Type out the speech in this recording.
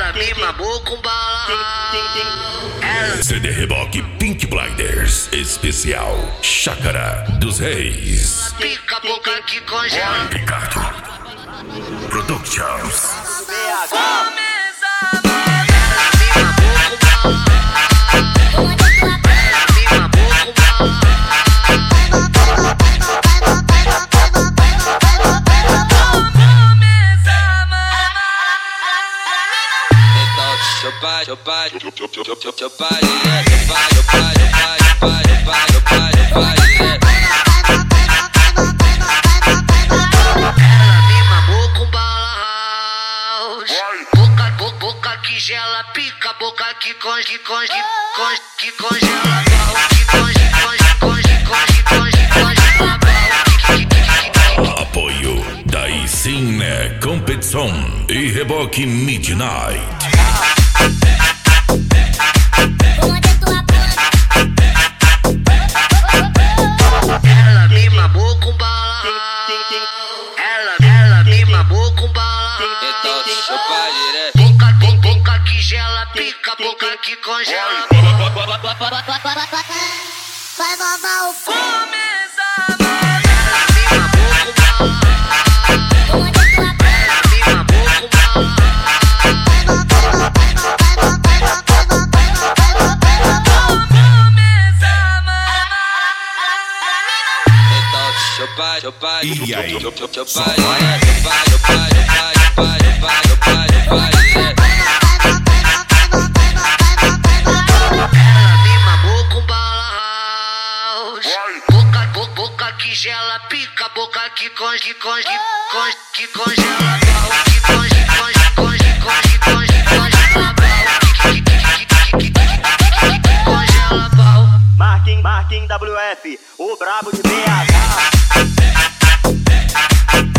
Ela me mamou com bala. CD Reboque Pink Blinders Especial Chácara dos Reis. Pica a boca que congela. Ricardo Productions. Boca que gela, pica, boca que congela, Apoio Daí Sim né Competição e Reboque Midnight. Ela me mamou com bala. Ela me mamou com bala. Então chupa direto. Boca que gela, pica, boca que congela. Vai mamar o cu. E aí? Boca que gela, pica, boca que congela. Marquinhos WF, o brabo de BH.